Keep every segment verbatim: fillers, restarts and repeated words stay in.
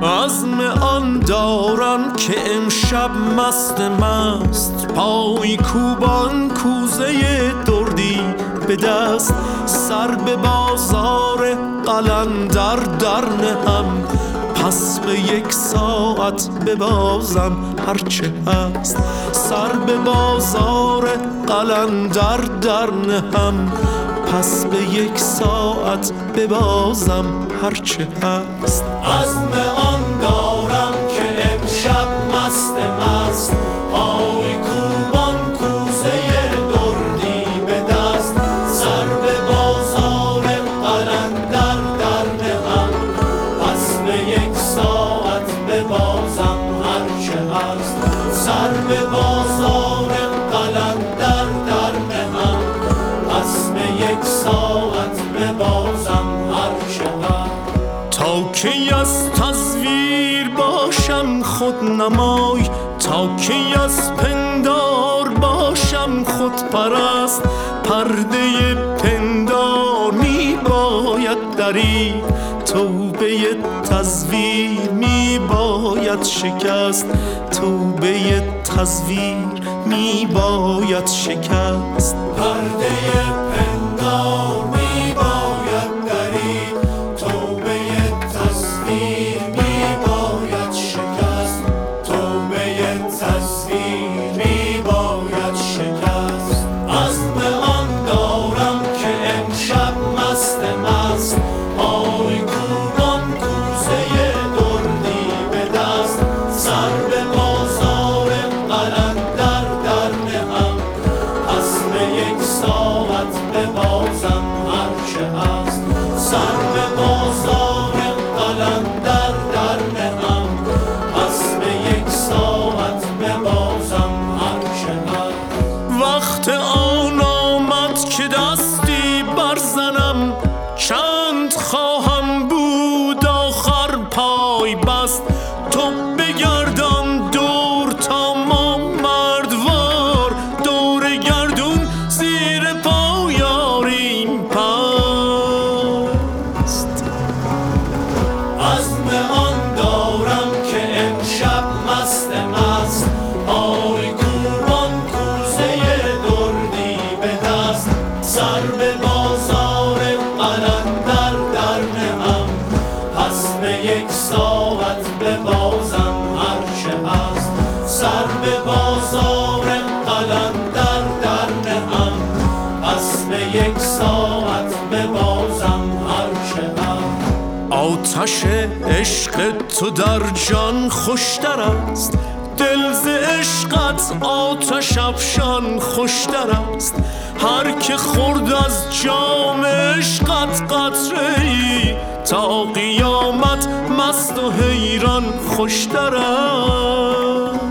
عزم آن دارم که امشب مست مست پای کوبان کوزه دردی به دست، سر به بازار قلندر در نهم، پس به یک ساعت ببازم هرچه هست. سر به بازار قلندر در نهم، پس به یک ساعت ببازم هرچه هست. عزم آن دارم که امشب مست مست پای کوبان کوزه دردی به دست، سر به بازار قلندر در نهم، پس به یک ساعت ببازم هرچه هست. سر به بازار قلندر در نهم، پس به یک ساعت ببازم هرچه هست. تا کی از تصویر باشم خود نمای، تا کی از پندار باشم خود پرست، پرده پندار می باید درید، توبه تصویر می باید شکست، توبه تصویر می باید شکست. پرده پندار می باید درید، توبه تصویر می باید شکست، توبه تصویر می باید شکست. عزم آن دارم که امشب مست مست پای کوبان کوزه دردی به دست، سر به بازار قلندر در نهم، پس به یک ساعت ببازم هرچه هست. سر به بازار قلندر در نهم، پس به یک ساعت ببازم هرچه هست. وقت آن آمد که دستی برزنم، چند خواهم بود آخر پای بست. تو بگردان دور تا ما مردوار، دور گردون زیر پا یاریم پست. عزم آن دارم که امشب مست مست پای کوبان کوزه دردی به دست، سر به بازار قلندر در نهم، پس به یک ساعت ببازم هرچه هست. سر به بازار قلندر در نهم، پس به یک ساعت ببازم هرچه هست. آتش عشق تو در جان خوشتر است، دل ز عشقت آتش افشان خوشتر است. هر که خورد از جام عشقت قطره‌ای، تا قیامت مست و حیران خوشتر است.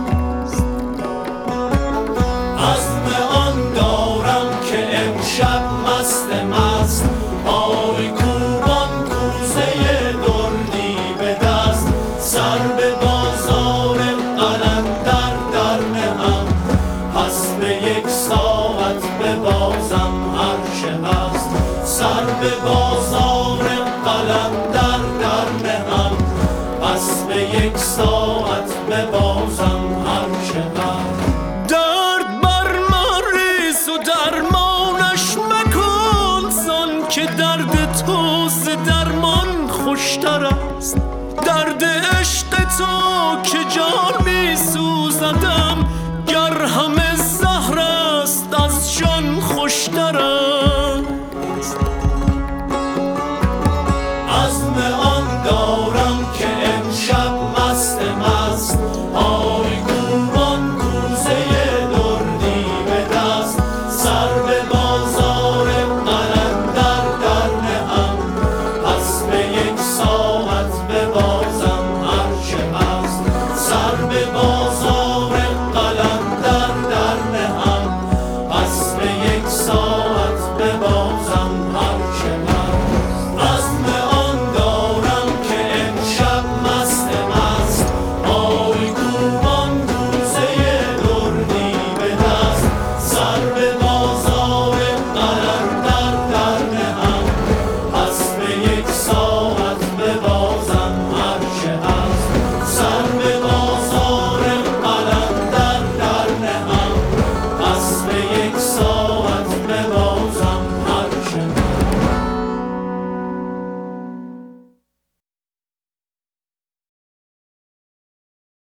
عزم آن دارم که امشب مست مست پای کوبان کوزه دردی به دست، سر به بازار قلندر در نهم، پس به یک ساعت ببازم هرچه هست. سر به بازار قلندر در نهم، پس به یک ساعت ببازم هرچه هست. درد بر من ریز و درمانش مکن، زان که درد تو ز درمان خوشتر است. درد عشق تو که جان می سوزدم، گر همه